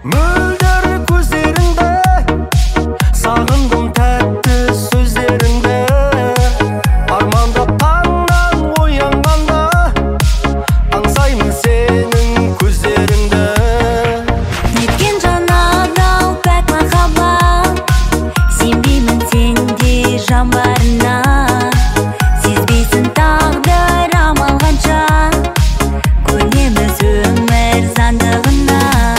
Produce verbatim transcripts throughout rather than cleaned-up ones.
мөлдір көздеріңді, сағындым тәтті сөздеріңді. Армандап таңнан оянғанда, аңсаймын сенің көздеріңді. Неткен жанадау пәк махаббат, сенбеймін сендей жан барына. Сезбейсің тағдыр амал қанша, көнеміз өмір заңдығына.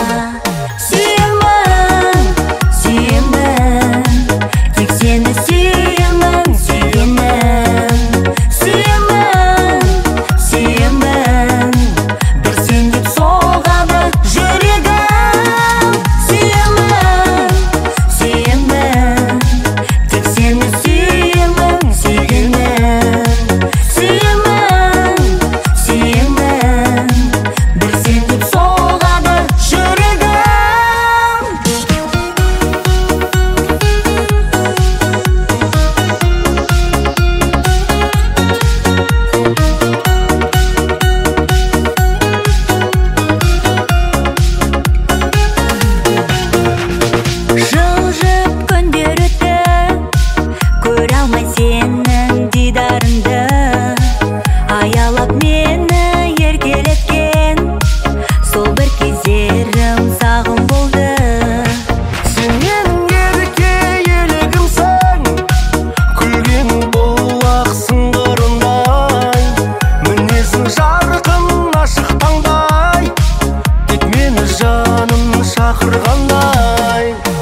Сүйемін, сүйемін, тек сені сүйемін, сүйгенім. Сүйемін, сүйемін, бір сен деп соғады жүрегім. Сүйемін, сүйемін, тек сені сүйемін, сүйгенім. Сүйемін, сүйемін, бір сен деп соғады жүрегім. Жылжып күндер өтті, көре алмай сенің дидарыңды. Аялап мені еркелеткен, сол бір кездерім сағым болды. Сен менің ерке елігімсің, күлген бұлақ сыңғырындай. Мінезің жарқын ашық таңдай, тек мені жаным шақырғандай.